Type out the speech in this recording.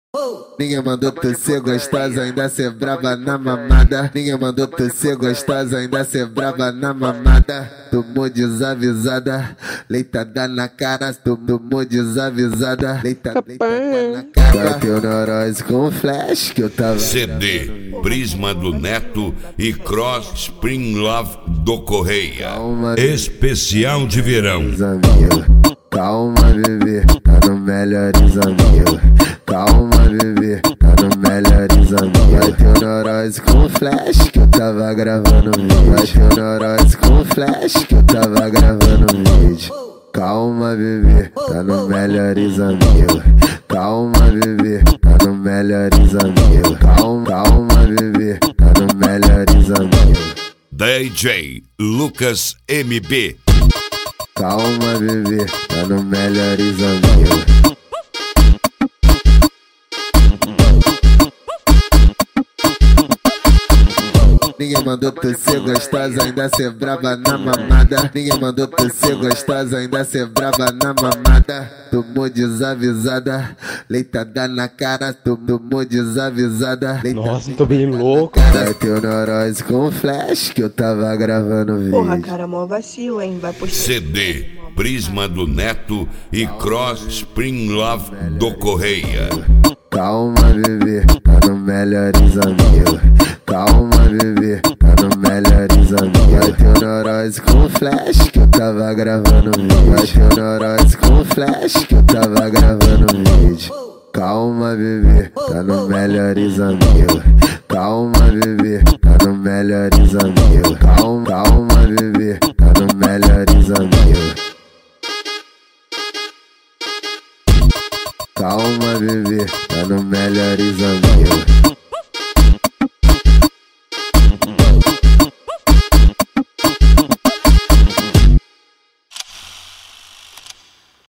Ninguém mandou tu ser gostosa, ainda ser braba na mamada. Ninguém mandou tu ser gostosa, ainda ser braba na mamada. Tomou desavisada, leitada na cara. Tomou desavisada, leitada na cara. Bateu neurose com flash que eu tava. CD, Prisma do Neto e Cross Spring Love do Correia. Calma, especial de verão. Calma, bebê, tá no melhores amigos. Calma, bebê, tá no melhores amigos. Bateu neurose com flash que eu tava gravando vídeo. Bateu neurose com flash que eu tava gravando vídeo. Calma, bebê, tá no melhores amigos. Calma, bebê, tá no melhores amigos. Calma, bebê, tá no melhores amigos. DJ Lucas MB. Calma, bebê, tá no melhores amigos. Ninguém mandou tu ser gostosa, ainda ser braba na mamada. Ninguém mandou tu ser gostosa, ainda ser braba na mamada. Tomou desavisada, leitada na cara. Tomou desavisada, nossa, tô bem louco. Bateu neurose com flash que eu tava gravando vídeo. Porra, cara, mó vacilo, hein? Vai postar. CD, Prisma do Neto e Cross Spring Love do Correia. Calma, bebê, tá no melhores amigos. Calma, bebê, tá no melhores amigos. Bateu neurose com flash que eu tava gravando vídeo. Bateu neurose com flash que eu tava gravando vídeo. Calma, bebê, tá no melhores amigos. Calma, bebê, tá no melhores amigos. Calma, bebê, tá no melhores amigos. Calma, bebê, tá no melhores amigos.